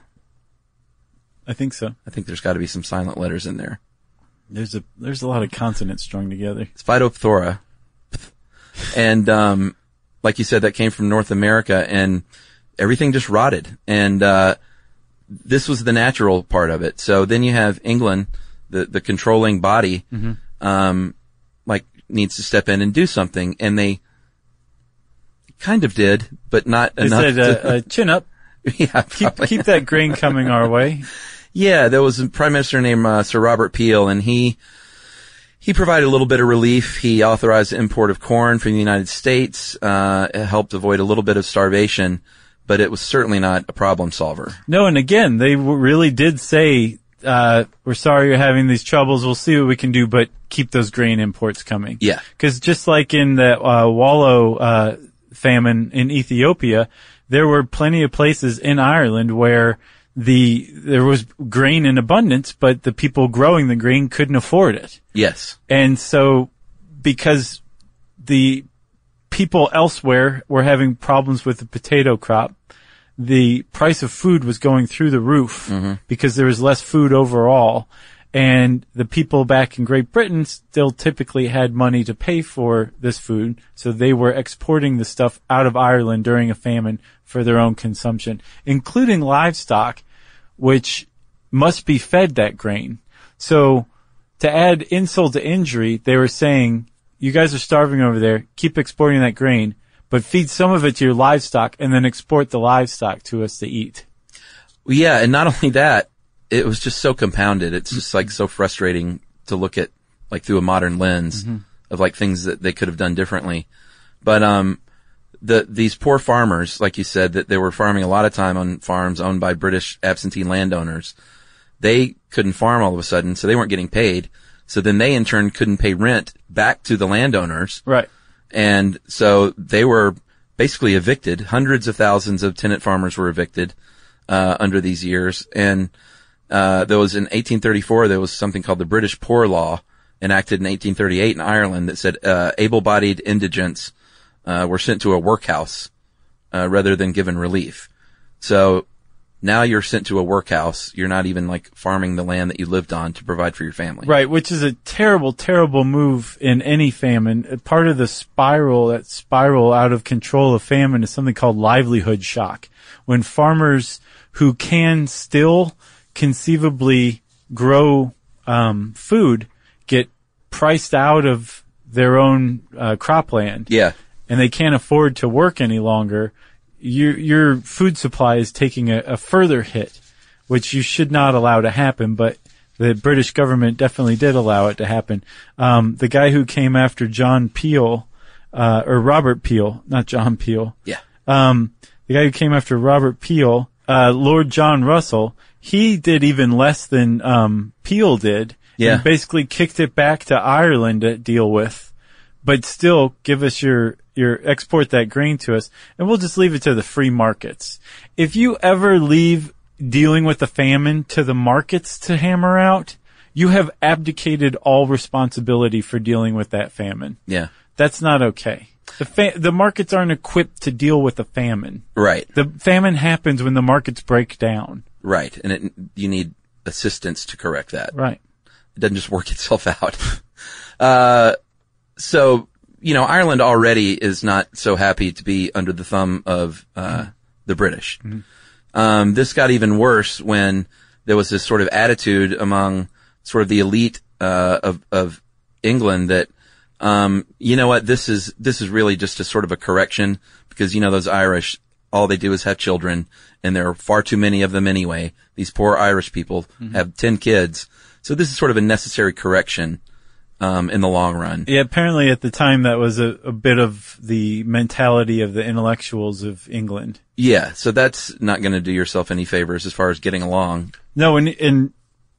I think so. I think there's gotta be some silent letters in there. There's a, there's a lot of consonants strung together. It's Phytophthora. And, um, like you said, that came from North America and everything just rotted. And, uh, this was the natural part of it. So then you have England, the, the controlling body, Mm-hmm. um, like needs to step in and do something. And they kind of did, but not They enough. said, to, uh, uh, chin up. yeah, Keep, probably. keep that grain coming our way. Yeah, there was a prime minister named uh, Sir Robert Peel, and he he provided a little bit of relief. He authorized the import of corn from the United States. Uh, it helped avoid a little bit of starvation, but it was certainly not a problem solver. No, and again, they w- really did say, uh, we're sorry you're having these troubles. We'll see what we can do, but keep those grain imports coming. Yeah. Because just like in the uh, wallow uh, famine in Ethiopia, there were plenty of places in Ireland where the there was grain in abundance, but the people growing the grain couldn't afford it. Yes. And so because the people elsewhere were having problems with the potato crop, the price of food was going through the roof Mm-hmm. because there was less food overall. And the people back in Great Britain still typically had money to pay for this food, so they were exporting the stuff out of Ireland during a famine for their own consumption, including livestock, which must be fed that grain. So to add insult to injury, they were saying, you guys are starving over there, keep exporting that grain, but feed some of it to your livestock and then export the livestock to us to eat. Well, yeah, and not only that, it was just so compounded. It's just like so frustrating to look at like through a modern lens Mm-hmm. of like things that they could have done differently. But um the these poor farmers, like you said, that they were farming a lot of time on farms owned by British absentee landowners. They couldn't farm all of a sudden, so they weren't getting paid. So then they in turn couldn't pay rent back to the landowners. Right. And so they were basically evicted. Hundreds of thousands of tenant farmers were evicted uh under these years. And uh there was in eighteen thirty-four, there was something called the British Poor Law, enacted in eighteen thirty-eight in Ireland, that said uh able-bodied indigents uh were sent to a workhouse uh rather than given relief. So Now you're sent to a workhouse. You're not even like farming the land that you lived on to provide for your family. Right, which is a terrible, terrible move in any famine. Part of the spiral, that spiral out of control of famine is something called livelihood shock. When farmers who can still conceivably grow um, food get priced out of their own uh, cropland. Yeah. And they can't afford to work any longer, your your food supply is taking a, a further hit, which you should not allow to happen, but the British government definitely did allow it to happen. Um, the guy who came after John Peel, uh, or Robert Peel, not John Peel. Yeah. Um, the guy who came after Robert Peel, uh, Lord John Russell, he did even less than, um, Peel did. Yeah. And basically kicked it back to Ireland to deal with, but still give us your, your export that grain to us, and we'll just leave it to the free markets. If you ever leave dealing with the famine to the markets to hammer out, you have abdicated all responsibility for dealing with that famine. Yeah. That's not okay. The fa- the markets aren't equipped to deal with a famine. Right. The famine happens when the markets break down. Right. And it, you need assistance to correct that. Right. It doesn't just work itself out. uh, so, you know, Ireland already is not so happy to be under the thumb of, uh, mm. the British. Mm-hmm. Um, this got even worse when there was this sort of attitude among sort of the elite, uh, of, of England that, um, you know what, this is, this is really just a sort of a correction because, you know, those Irish, all they do is have children and there are far too many of them anyway. These poor Irish people mm-hmm. have ten kids. So this is sort of a necessary correction, um, in the long run. Yeah, apparently at the time that was a, a bit of the mentality of the intellectuals of England. Yeah, so that's not going to do yourself any favors as far as getting along. No, and, and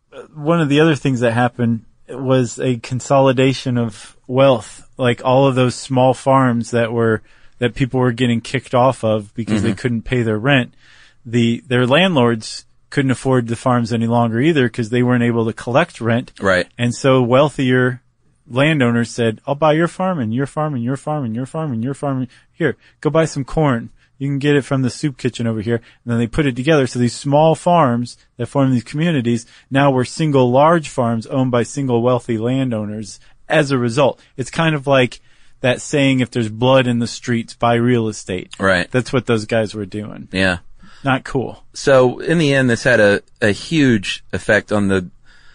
one of the other things that happened was a consolidation of wealth. Like all of those small farms that were, that people were getting kicked off of because mm-hmm. they couldn't pay their rent. The, their landlords couldn't afford the farms any longer either because they weren't able to collect rent. Right. And so wealthier landowners said, I'll buy your farm and your farm and your farm and your farm and your farm. Here, go buy some corn. You can get it from the soup kitchen over here. And then they put it together. So these small farms that form these communities now were single large farms owned by single wealthy landowners as a result. It's kind of like that saying, if there's blood in the streets, buy real estate. Right. That's what those guys were doing. Yeah. Not cool. So in the end, this had a, a huge effect on the,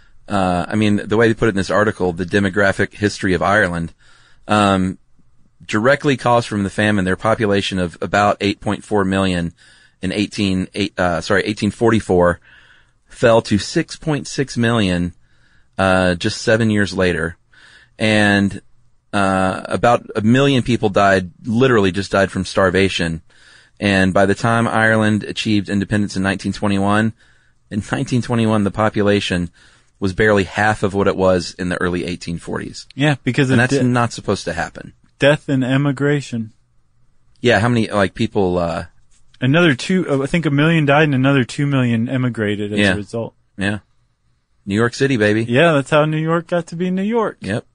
uh, I mean, the way they put it in this article, the demographic history of Ireland, um, directly caused from the famine. Their population of about eight point four million in eighteen, eight, uh, sorry, eighteen forty-four fell to six point six million, uh, just seven years later. And, uh, about a million people died, literally just died from starvation. And by the time Ireland achieved independence in nineteen twenty-one, in nineteen twenty-one, the population was barely half of what it was in the early eighteen forties. Yeah, because and of that's de- not supposed to happen. Death and emigration. Yeah, how many, like, people, uh... Another two, I think a million died and another two million emigrated as yeah. a result. Yeah. New York City, baby. Yeah, that's how New York got to be New York. Yep.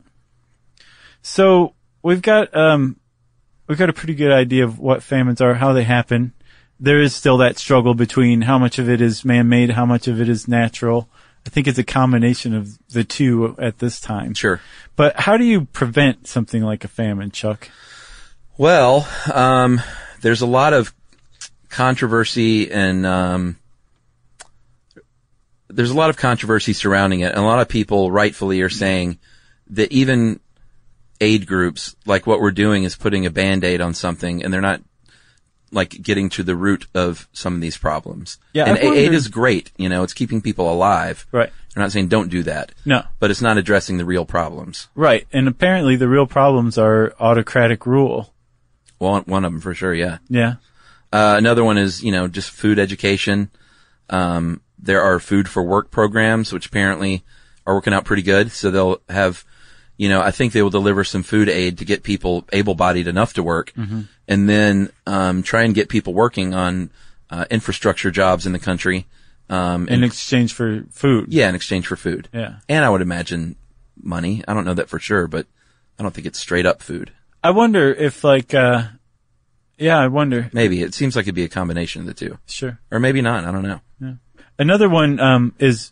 So, we've got, um... we've got a pretty good idea of what famines are, how they happen. There is still that struggle between how much of it is man-made, how much of it is natural. I think it's a combination of the two at this time. Sure. But how do you prevent something like a famine, Chuck? Well, um, there's a lot of controversy and, um, there's a lot of controversy surrounding it. And a lot of people rightfully are saying that even aid groups, like what we're doing, is putting a Band-Aid on something, and they're not, like, getting to the root of some of these problems. Yeah, and wondered... aid is great, you know, it's keeping people alive. Right. They're not saying don't do that. No. But it's not addressing the real problems. Right. And apparently the real problems are autocratic rule. Well, one of them for sure, yeah. Yeah. Uh, another one is, you know, just food education. Um, there are food for work programs, which apparently are working out pretty good. So they'll have, you know, I think they will deliver some food aid to get people able-bodied enough to work, mm-hmm. and then um, try and get people working on uh, infrastructure jobs in the country. Um, in and, exchange for food. Yeah, in exchange for food. Yeah. And I would imagine money. I don't know that for sure, but I don't think it's straight up food. I wonder if, like, uh, Yeah, I wonder. Maybe. It seems like it'd be a combination of the two. Sure. Or maybe not. I don't know. Yeah. Another one um, is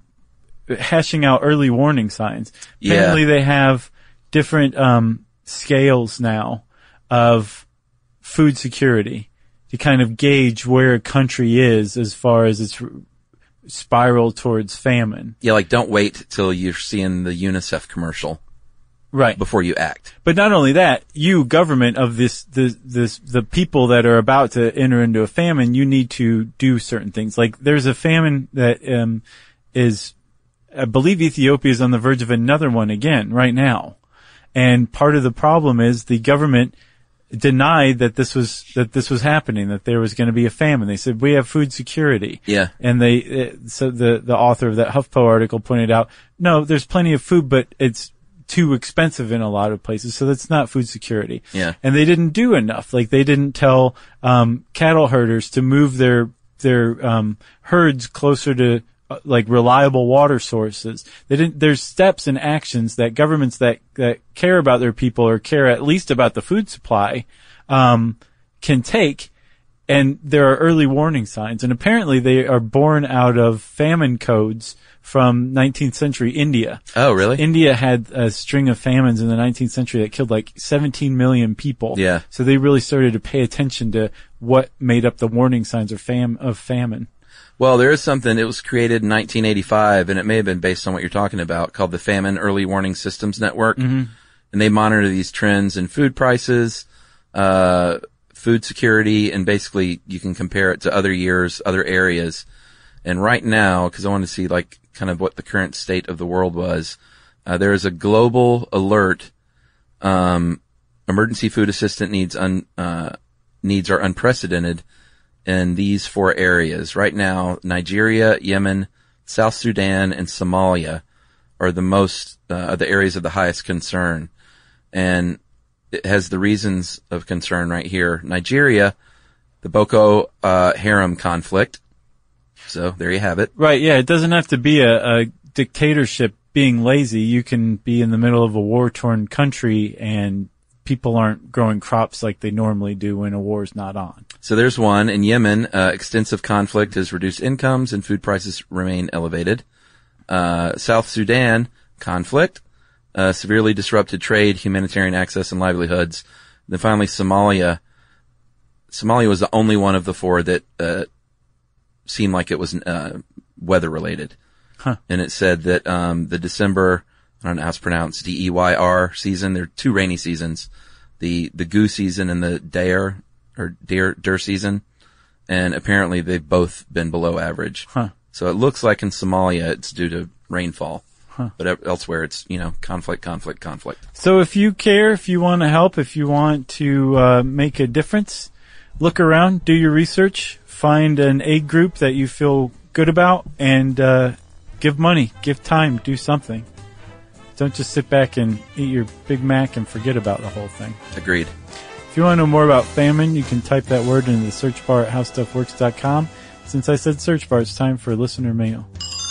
hashing out early warning signs. Yeah. Apparently they have different um, scales now of food security to kind of gauge where a country is as far as its spiral towards famine. Yeah, like don't wait till you're seeing the UNICEF commercial. Right. Before you act. But not only that, you, government of this, this, this, the people that are about to enter into a famine, you need to do certain things. Like there's a famine that, um, is, I believe Ethiopia is on the verge of another one again right now. And part of the problem is the government denied that this was, that this was happening, that there was going to be a famine. They said, we have food security. Yeah. And they, uh, so the, the author of that HuffPo article pointed out, no, there's plenty of food, but it's too expensive in a lot of places, so that's not food security. Yeah. And they didn't do enough. Like they didn't tell um cattle herders to move their their um herds closer to uh, like reliable water sources. They didn't there's steps and actions that governments that that care about their people or care at least about the food supply um can take, and there are early warning signs, and apparently they are born out of famine codes from nineteenth century India. Oh, really? India had a string of famines in the nineteenth century that killed like seventeen million people. Yeah. So they really started to pay attention to what made up the warning signs of fam- of famine. Well, there is something, it was created in nineteen eighty-five, and it may have been based on what you're talking about, called the Famine Early Warning Systems Network. Mm-hmm. And they monitor these trends in food prices, uh, food security, and basically you can compare it to other years, other areas. And right now, because I want to see like kind of what the current state of the world was, uh, there is a global alert. Um, emergency food assistance needs un, uh, needs are unprecedented in these four areas. Right now, Nigeria, Yemen, South Sudan, and Somalia are the most, uh, the areas of the highest concern. And it has the reasons of concern right here. Nigeria, the Boko, uh, Haram conflict. So there you have it. Right, yeah, it doesn't have to be a, a dictatorship being lazy. You can be in the middle of a war-torn country and people aren't growing crops like they normally do when a war's not on. So there's one. In Yemen, uh, extensive conflict has reduced incomes and food prices remain elevated. Uh, South Sudan, conflict, uh, severely disrupted trade, humanitarian access, and livelihoods. Then finally, Somalia. Somalia was the only one of the four that, uh, seemed like it was uh, weather related. Huh. And it said that um the December, I don't know how it's pronounced, D E Y R season, there are two rainy seasons, the the Goo season and the Deir or Deir Dur season, and apparently they've both been below average. Huh. So it looks like in Somalia it's due to rainfall. Huh. But elsewhere it's, you know, conflict, conflict, conflict. So if you care, if you want to help, if you want to uh, make a difference, look around, do your research, find an aid group that you feel good about, and uh, give money, give time, do something. Don't just sit back and eat your Big Mac and forget about the whole thing. Agreed. If you want to know more about famine, you can type that word into the search bar at how stuff works dot com. Since I said search bar, it's time for listener mail.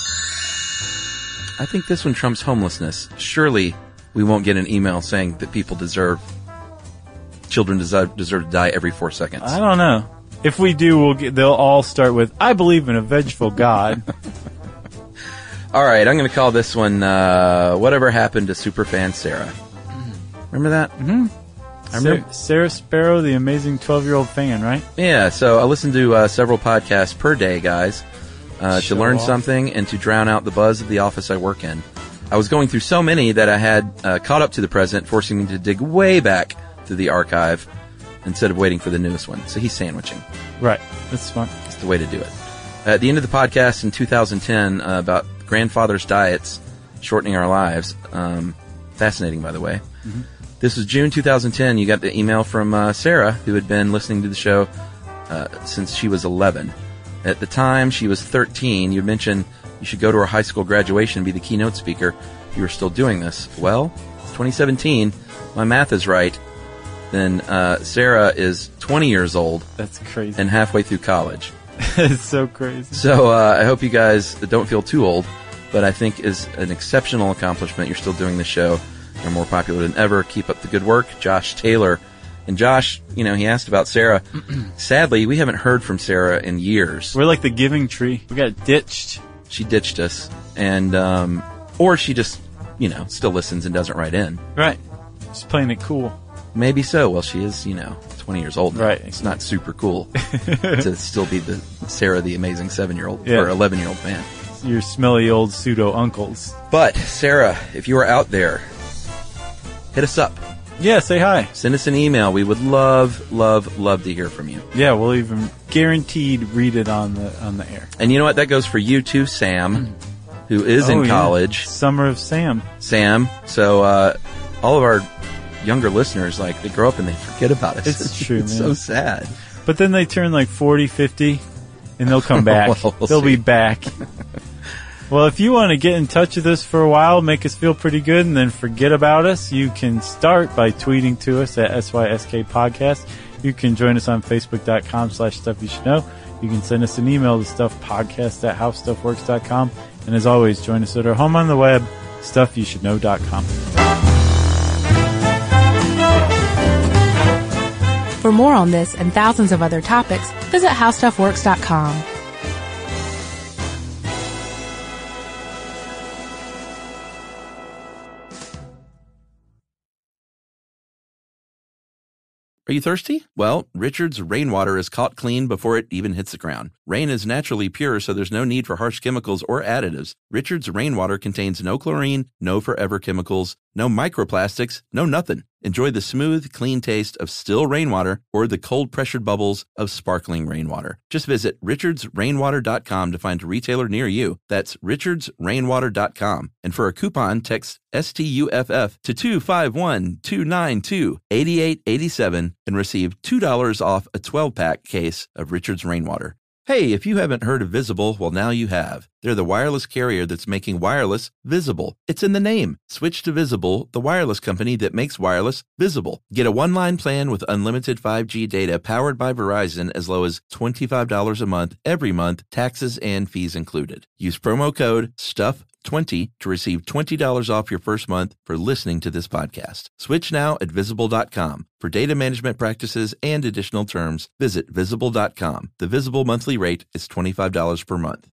I think this one trumps homelessness. Surely we won't get an email saying that people deserve, children deserve, deserve to die every four seconds. I don't know. If we do, we'll get, they'll all start with, I believe in a vengeful God. All right, I'm going to call this one, uh, Whatever Happened to Superfan Sarah. Remember that? Mm-hmm. I remember. Sarah, Sarah Sparrow, the amazing twelve-year-old fan, right? Yeah, so I listen to uh, several podcasts per day, guys, uh, to Show learn off. something and to drown out the buzz of the office I work in. I was going through so many that I had uh, caught up to the present, forcing me to dig way back through the archive instead of waiting for the newest one. So he's sandwiching. Right. That's smart. That's the way to do it. At the end of the podcast in two thousand ten uh, about grandfather's diets shortening our lives, um, fascinating, by the way. Mm-hmm. This was June two thousand ten. You got the email from uh, Sarah, who had been listening to the show uh, since she was eleven. At the time, she was thirteen. You mentioned you should go to her high school graduation and be the keynote speaker. You were still doing this. Well, it's twenty seventeen. My math is right. Then uh, Sarah is twenty years old. That's crazy. And halfway through college. It's so crazy. So uh, I hope you guys don't feel too old, but I think is an exceptional accomplishment. You're still doing the show. You're more popular than ever. Keep up the good work. Josh Taylor And Josh, you know, he asked about Sarah. Sadly, we haven't heard from Sarah in years. We're like the giving tree. We got ditched. She ditched us. And, um, or she just, you know, still listens and doesn't write in. Right. Just playing it cool. Maybe so. Well, she is, you know, twenty years old now. Right. It's not super cool to still be the Sarah the Amazing seven-year-old Yeah. or eleven-year-old fan. Your smelly old pseudo-uncles. But, Sarah, if you are out there, hit us up. Yeah, say hi. Send us an email. We would love, love, love to hear from you. Yeah, we'll even guaranteed read it on the on the air. And you know what? That goes for you too, Sam, who is Oh, in yeah. college. Summer of Sam. Sam. So, uh, all of our younger listeners, like, they grow up and they forget about us. It's true, It's man. so sad. But then they turn like forty, fifty, and they'll come back. Well, we'll they'll see. be back. Well, if you want to get in touch with us for a while, make us feel pretty good, and then forget about us, you can start by tweeting to us at S Y S K Podcast. You can join us on Facebook.com slash Stuff You Should Know. You can send us an email to stuffpodcast at howstuffworks dot com. And as always, join us at our home on the web, stuff you should know dot com. For more on this and thousands of other topics, visit how stuff works dot com. Are you thirsty? Well, Richard's Rainwater is caught clean before it even hits the ground. Rain is naturally pure, so there's no need for harsh chemicals or additives. Richard's Rainwater contains no chlorine, no forever chemicals, no microplastics, no nothing. Enjoy the smooth, clean taste of still rainwater or the cold-pressured bubbles of sparkling rainwater. Just visit richards rainwater dot com to find a retailer near you. That's richards rainwater dot com. And for a coupon, text S T U F F to two five one, two nine two, eight eight eight seven and receive two dollars off a twelve-pack case of Richard's Rainwater. Hey, if you haven't heard of Visible, well, now you have. They're the wireless carrier that's making wireless visible. It's in the name. Switch to Visible, the wireless company that makes wireless visible. Get a one-line plan with unlimited five G data powered by Verizon as low as twenty-five dollars a month every month, taxes and fees included. Use promo code STUFF twenty to receive twenty dollars off your first month for listening to this podcast. Switch now at visible dot com. For data management practices and additional terms, visit visible dot com. The Visible monthly rate is twenty-five dollars per month.